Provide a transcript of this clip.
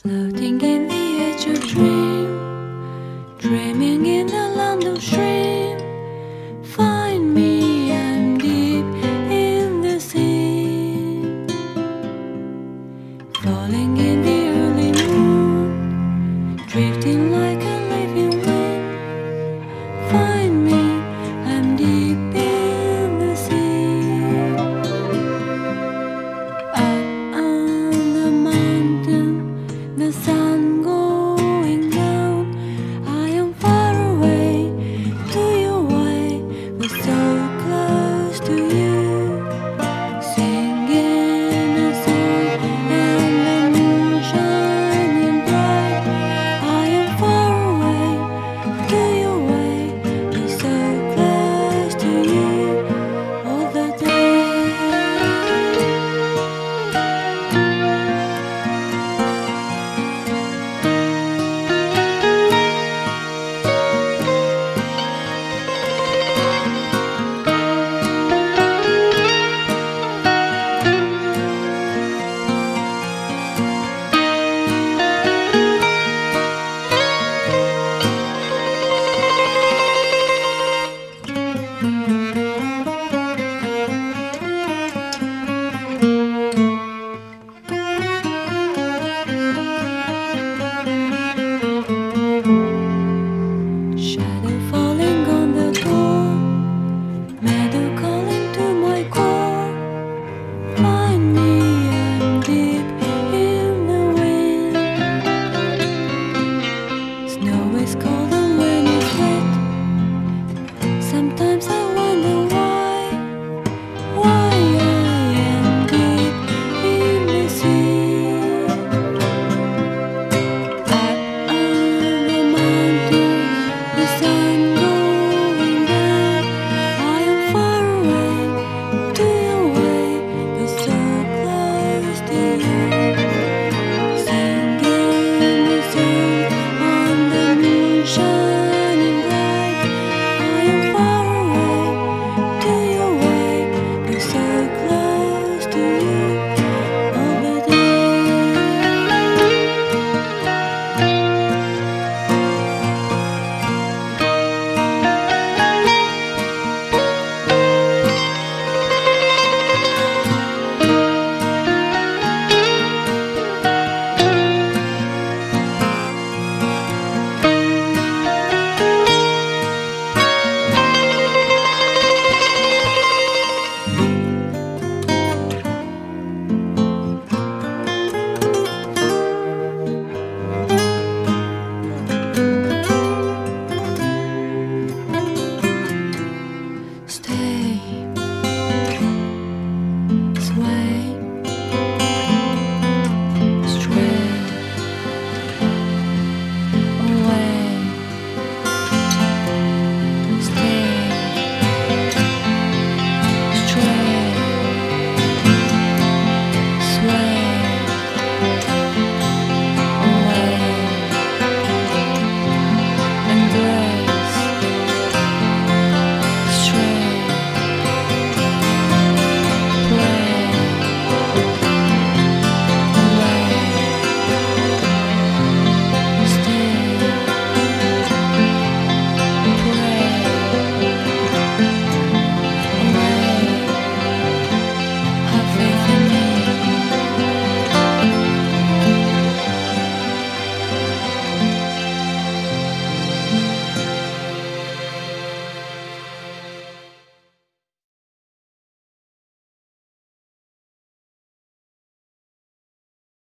Floating in the edge of dream, dreaming in the land of dream. Find me, I'm deep in the sea, falling in the early moon, drifting like a living wind. Find me, I'm deep in the sea. Up on the mountain, the sun going down. I am far away to your way, but so close to you. Singing a song and the moon shining bright. I am far away to your way, but so close to you all the day. Mm-hmm.